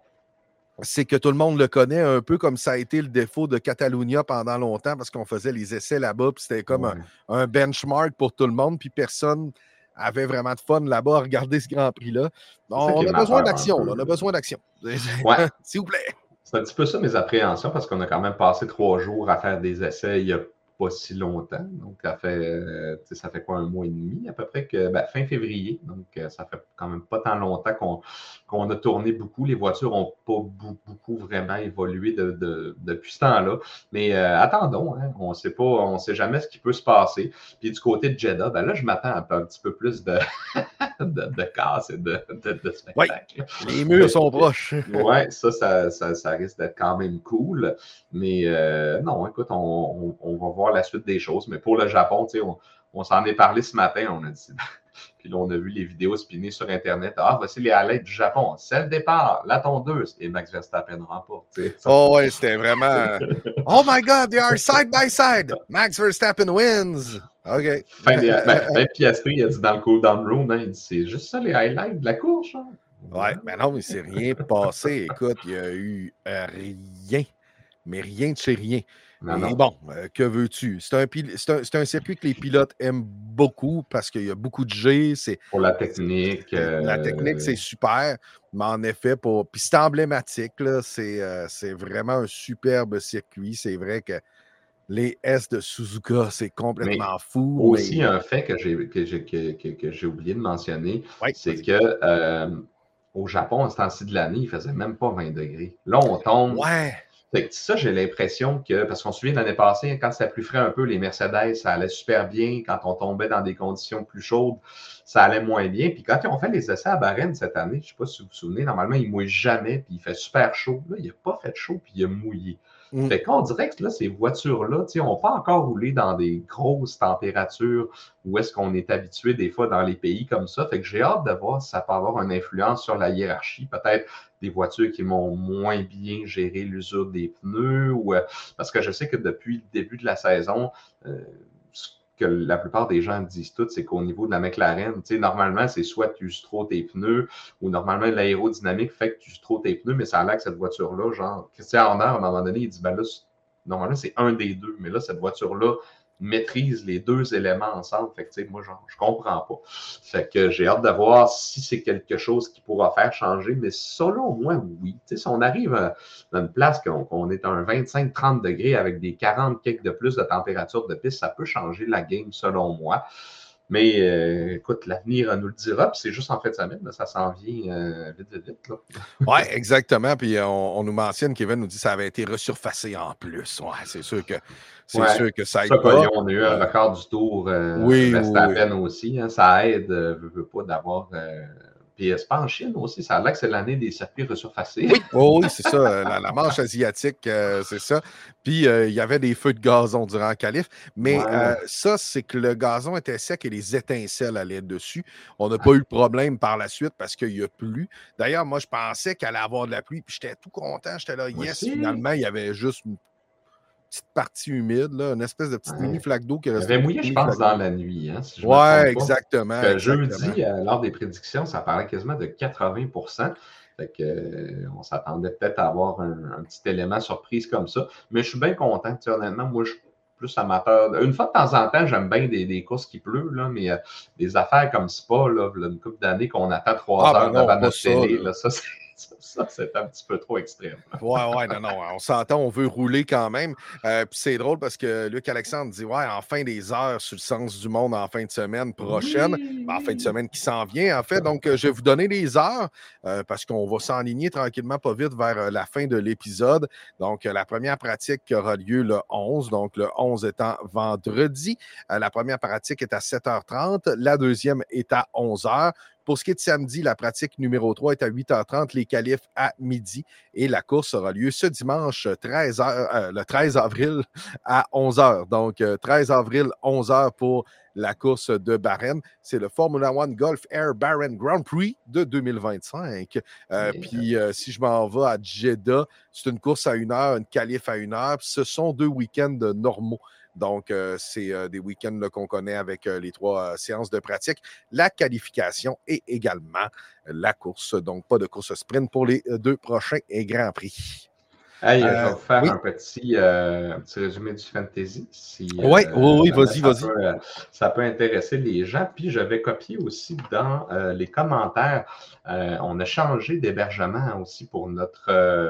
C'est que tout le monde le connaît, un peu comme ça a été le défaut de Catalunya pendant longtemps, parce qu'on faisait les essais là-bas, puis c'était comme un benchmark pour tout le monde, puis personne avait vraiment de fun là-bas à regarder ce Grand Prix-là. On a besoin d'action, on a besoin d'action. S'il vous plaît. C'est un petit peu ça mes appréhensions, parce qu'on a quand même passé 3 jours à faire des essais il y a pas si longtemps. Donc, ça fait quoi, 1 mois et demi à peu près, fin février. Donc, ça fait quand même pas tant longtemps qu'on a tourné beaucoup. Les voitures n'ont pas beaucoup vraiment évolué depuis ce temps-là. Mais attendons, hein, on ne sait jamais ce qui peut se passer. Puis du côté de Jeddah, là, je m'attends à un petit peu plus de casse et de spectacle. Oui, les murs sont proches. Oui, ça risque d'être quand même cool. Mais non, écoute, on va voir la suite des choses. Mais pour le Japon, on s'en est parlé ce matin, on a dit. Puis là, on a vu les vidéos spinner sur Internet. Ah, voici les highlights du Japon. C'est le départ, la tondeuse. Et Max Verstappen remporte. Oh, ouais, c'était vraiment. Oh my God, they are side by side. Max Verstappen wins. OK. Même Piastri, il a dit dans le cool-down room, hein, il dit c'est juste ça les highlights de la course. Hein? Ouais, mais non, il ne s'est rien passé. Écoute, il n'y a eu rien. Mais rien de chez rien. Mais bon, que veux-tu? C'est un circuit que les pilotes aiment beaucoup parce qu'il y a beaucoup de G. Pour la technique. La technique, c'est super. Mais en effet, puis c'est emblématique. C'est vraiment un superbe circuit. C'est vrai que les S de Suzuka, c'est complètement fou. Aussi, un fait que j'ai oublié de mentionner, c'est que au Japon, à ce temps-ci de l'année, il ne faisait même pas 20 degrés. Là, on tombe. Ouais. Fait que ça, j'ai l'impression que, parce qu'on se souvient l'année passée, quand c'était plus frais un peu, les Mercedes, ça allait super bien. Quand on tombait dans des conditions plus chaudes, ça allait moins bien. Puis quand ils ont fait les essais à Bahreïn cette année, je ne sais pas si vous vous souvenez, normalement, il ne mouille jamais, puis il fait super chaud. Là, il n'a pas fait chaud, puis il a mouillé. Fait qu'on dirait que là, ces voitures-là, on n'a pas encore roulé dans des grosses températures où est-ce qu'on est habitué des fois dans les pays comme ça. Fait que j'ai hâte de voir si ça peut avoir une influence sur la hiérarchie. Peut-être des voitures qui vont moins bien gérer l'usure des pneus. Parce que je sais que depuis le début de la saison, ce que la plupart des gens disent tout, c'est qu'au niveau de la McLaren, normalement, c'est soit tu uses trop tes pneus ou normalement l'aérodynamique fait que tu uses trop tes pneus, mais ça a l'air que cette voiture-là, genre, Christian Horner, à un moment donné, il dit, là, normalement, c'est un des deux, mais là, cette voiture-là maîtrise les 2 éléments ensemble. Fait que, moi, genre, je comprends pas. Fait que j'ai hâte de voir si c'est quelque chose qui pourra faire changer, mais selon moi, oui. Si on arrive à une place qu'on est à un 25-30 degrés avec des 40 quelques de plus de température de piste, ça peut changer la game, selon moi. Mais écoute, l'avenir nous le dira, puis c'est juste en fin de semaine, là, ça s'en vient vite. Oui, exactement. Puis on nous mentionne, Kevin nous dit que ça avait été resurfacé en plus. Ouais, c'est sûr que ça aide pas. On a eu un record du tour Verstappen aussi. Hein, ça aide, veut pas d'avoir Puis c'est pas en Chine aussi, ça a l'air que c'est l'année des circuits resurfacés. Oui, oui, c'est ça, la manche asiatique, c'est ça. Puis il y avait des feux de gazon durant la qualif, mais ça, c'est que le gazon était sec et les étincelles allaient dessus. On n'a pas eu le problème par la suite parce qu'il y a plu. D'ailleurs, moi, je pensais qu'il allait avoir de la pluie, puis j'étais tout content, j'étais là, yes, finalement, il y avait juste une petite partie humide, là, une espèce de petite mini flaque d'eau qui restait. Il avait mouillé, je pense, dans la nuit. Hein, si je me trompe pas. Exactement. Jeudi, lors des prédictions, ça parlait quasiment de 80%. Fait que, on s'attendait peut-être à avoir un petit élément surprise comme ça. Mais je suis bien content. Honnêtement, moi, je suis plus amateur. Une fois de temps en temps, j'aime bien des courses qui pleuvent, là, mais des affaires comme Spa, là, une couple d'années qu'on attend 3 heures devant notre télé, là, ça, c'est un petit peu trop extrême. Ouais, non, on s'entend, on veut rouler quand même. Puis c'est drôle parce que Luc Alexandre dit, ouais, en fin des heures sur le sens du monde en fin de semaine prochaine, en fin de semaine qui s'en vient, en fait. Donc, je vais vous donner les heures parce qu'on va s'enligner tranquillement, pas vite, vers la fin de l'épisode. Donc, la première pratique qui aura lieu le 11, donc le 11 étant vendredi. La première pratique est à 7h30, la deuxième est à 11h. Pour ce qui est de samedi, la pratique numéro 3 est à 8h30, les qualifs à midi et la course aura lieu ce dimanche le 13 avril à 11h. Donc, 13 avril, 11h pour la course de Bahreïn. C'est le Formula One Gulf Air Bahrain Grand Prix de 2025. Puis, si je m'en vais à Jeddah, c'est une course à 1 heure, une qualif à 1 heure. Ce sont 2 week-ends normaux. Donc, c'est des week-ends qu'on connaît avec les 3 séances de pratique, la qualification et également la course. Donc, pas de course sprint pour les 2 prochains Grands Prix. Hey, je vais vous faire un petit résumé du fantasy. Oui, vas-y. Ça peut intéresser les gens. Puis, je vais copier aussi dans les commentaires. On a changé d'hébergement aussi pour notre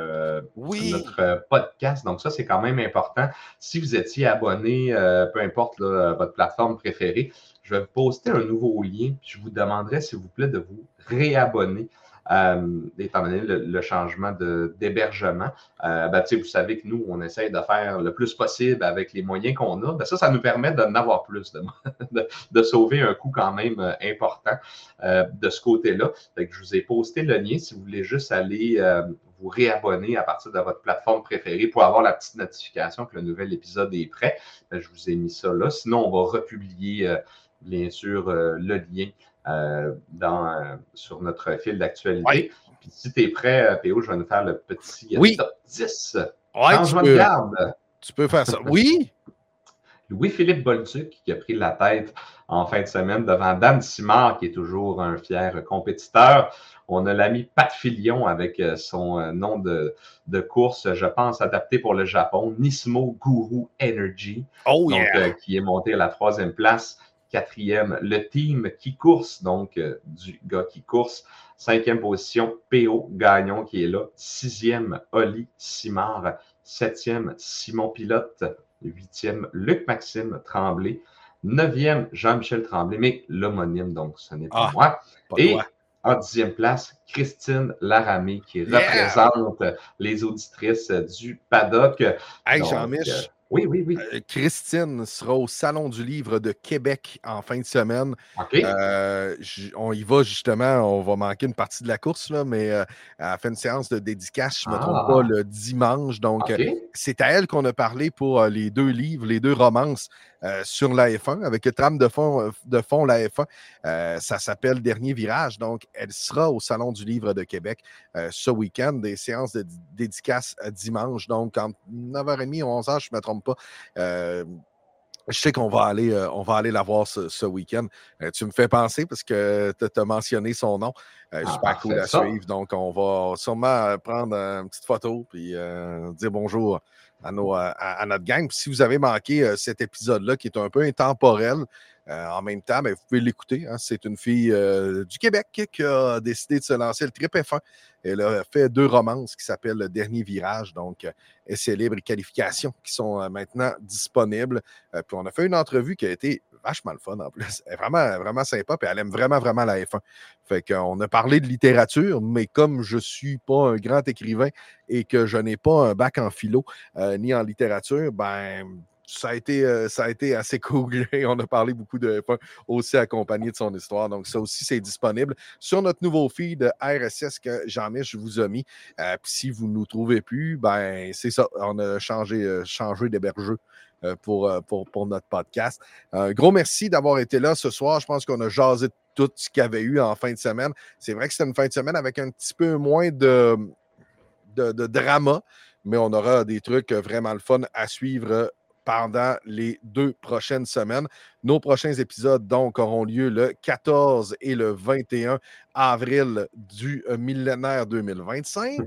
podcast. Donc, ça, c'est quand même important. Si vous étiez abonné, peu importe votre plateforme préférée, je vais vous poster un nouveau lien. Puis, je vous demanderai, s'il vous plaît, de vous réabonner. Étant donné le changement d'hébergement. Vous savez que nous, on essaie de faire le plus possible avec les moyens qu'on a. Ça nous permet d'en avoir plus, de sauver un coût quand même important de ce côté-là. Donc, je vous ai posté le lien si vous voulez juste aller vous réabonner à partir de votre plateforme préférée pour avoir la petite notification que le nouvel épisode est prêt. Je vous ai mis ça là. Sinon, on va republier, bien sûr, le lien sur notre fil d'actualité. Oui. Puis si tu es prêt, PO, je vais nous faire le petit top 10. Tu peux faire ça. Oui. Louis-Philippe Bolduc qui a pris la tête en fin de semaine devant Dan Simard, qui est toujours un fier compétiteur. On a l'ami Pat Filion avec son nom de course, je pense, adapté pour le Japon, Nismo Guru Energy, qui est monté à la 3e place. 4e, le team qui course, donc du gars qui course. 5e position, P.O. Gagnon qui est là. 6e, Oli Simard. 7e, Simon Pilote. 8e, Luc-Maxime Tremblay. 9e, Jean-Michel Tremblay, mais l'homonyme, donc ce n'est pas moi. Et en 10e place, Christine Laramé qui représente les auditrices du paddock. Hey, Jean-Mich. Oui. Christine sera au Salon du Livre de Québec en fin de semaine. OK. On y va justement, on va manquer une partie de la course, là, mais elle fait une séance de dédicace, je ne me trompe pas, le dimanche. Donc, c'est à elle qu'on a parlé pour les 2 livres, les 2 romances sur la F1, avec le trame de fond la F1. Ça s'appelle Dernier Virage. Donc, elle sera au Salon du Livre de Québec ce week-end, des séances de dédicace dimanche. Donc, entre 9h30 et 11h, je ne me trompe pas. Je sais qu'on va aller la voir ce week-end. Tu me fais penser parce que tu as mentionné son nom. Super cool à suivre. Donc, on va sûrement prendre une petite photo et dire bonjour à notre gang. Puis si vous avez manqué cet épisode-là qui est un peu intemporel, en même temps, vous pouvez l'écouter. Hein. C'est une fille du Québec qui a décidé de se lancer le trip F1. Elle a fait 2 romances qui s'appellent Le Dernier Virage, donc essais libres et qualifications qui sont maintenant disponibles. Puis on a fait une entrevue qui a été vachement le fun en plus. Elle est vraiment, vraiment sympa, puis elle aime vraiment, vraiment la F1. Fait qu'on a parlé de littérature, mais comme je ne suis pas un grand écrivain et que je n'ai pas un bac en philo ni en littérature, ça a été assez cool. On a parlé beaucoup de F1 aussi accompagné de son histoire. Donc, ça aussi, c'est disponible sur notre nouveau feed RSS que Jean-Mich vous a mis. Puis si vous ne nous trouvez plus, ben c'est ça. On a changé d'hébergeur pour notre podcast. Un gros merci d'avoir été là ce soir. Je pense qu'on a jasé de tout ce qu'il y avait eu en fin de semaine. C'est vrai que c'était une fin de semaine avec un petit peu moins de drama, mais on aura des trucs vraiment le fun à suivre pendant les 2 prochaines semaines. Nos prochains épisodes, donc, auront lieu le 14 et le 21 avril du millénaire 2025.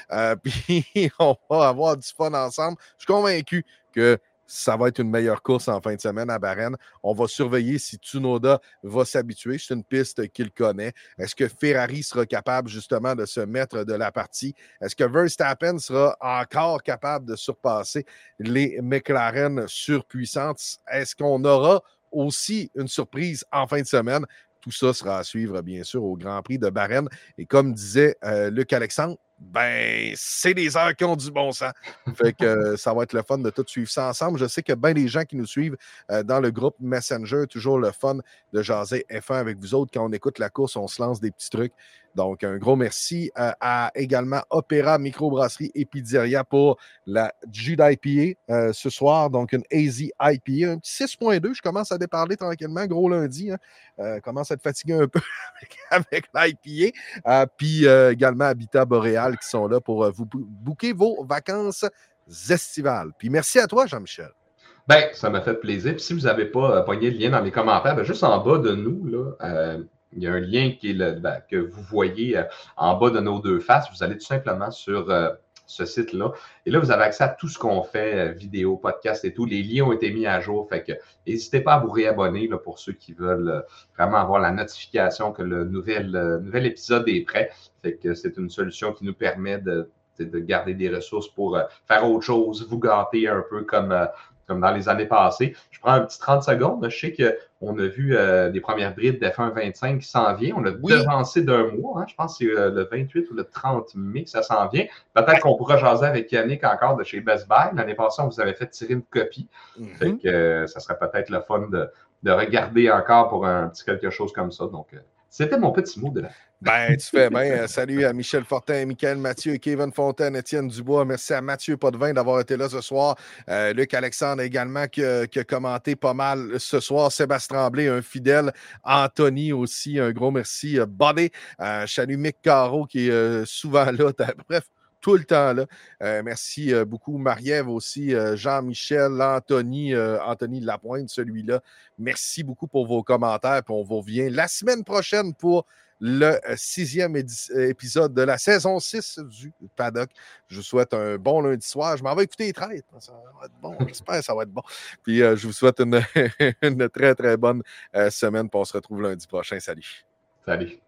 Puis, on va avoir du fun ensemble. Je suis convaincu que ça va être une meilleure course en fin de semaine à Bahreïn. On va surveiller si Tsunoda va s'habituer. C'est une piste qu'il connaît. Est-ce que Ferrari sera capable justement de se mettre de la partie? Est-ce que Verstappen sera encore capable de surpasser les McLaren surpuissantes? Est-ce qu'on aura aussi une surprise en fin de semaine? Tout ça sera à suivre, bien sûr, au Grand Prix de Bahreïn. Et comme disait Luc Alexandre, ben, c'est des heures qui ont du bon sens. Fait que ça va être le fun de tout suivre ça ensemble. Je sais que bien des gens qui nous suivent dans le groupe Messenger, toujours le fun de jaser F1 avec vous autres. Quand on écoute la course, on se lance des petits trucs. Donc, un gros merci à également Opéra Microbrasserie et Pizzeria pour la Jude IPA ce soir. Donc, une AZ IPA, un petit 6.2. Je commence à déparler tranquillement. Gros lundi. Commence à être fatigué un peu avec l'IPA. Puis également Habitat Boréal qui sont là pour vous booker vos vacances estivales. Puis merci à toi, Jean-Michel. Ben, ça m'a fait plaisir. Puis si vous n'avez pas pogné le lien dans les commentaires, ben, juste en bas de nous, là, il y a un lien qui est que vous voyez en bas de nos deux faces. Vous allez tout simplement sur ce site-là. Et là, vous avez accès à tout ce qu'on fait, vidéo, podcast et tout. Les liens ont été mis à jour. Fait que n'hésitez pas à vous réabonner là, pour ceux qui veulent vraiment avoir la notification que le nouvel épisode est prêt. Fait que c'est une solution qui nous permet de garder des ressources pour faire autre chose, vous gâter un peu comme dans les années passées. Je prends un petit 30 secondes. Je sais qu'on a vu des premières brides d'F1 25 qui s'en vient. On a devancé d'un mois. Hein. Je pense que c'est le 28 ou le 30 mai que ça s'en vient. Peut-être qu'on pourra jaser avec Yannick encore de chez Best Buy. L'année passée, on vous avait fait tirer une copie. Fait que ça serait peut-être le fun de regarder encore pour un petit quelque chose comme ça. Donc, c'était mon petit mot de la fin. Ben, tu fais bien. Salut à Michel Fortin, Michael Mathieu, Kevin Fontaine, Étienne Dubois. Merci à Mathieu Potvin d'avoir été là ce soir. Luc Alexandre également qui a commenté pas mal ce soir. Sébastien Tremblay, un fidèle. Anthony aussi, un gros merci. Buddy. Salut Mick Caro qui est souvent là. Bref, tout le temps là. Merci beaucoup. Marie-Ève aussi, Jean-Michel, Anthony Lapointe, celui-là. Merci beaucoup pour vos commentaires. Puis on vous revient la semaine prochaine pour le 6e épisode de la saison 6 du Paddock. Je vous souhaite un bon lundi soir. Je m'en vais écouter les traites. Ça va être bon. J'espère que ça va être bon. Puis je vous souhaite une très, très bonne semaine. Puis on se retrouve lundi prochain. Salut. Salut.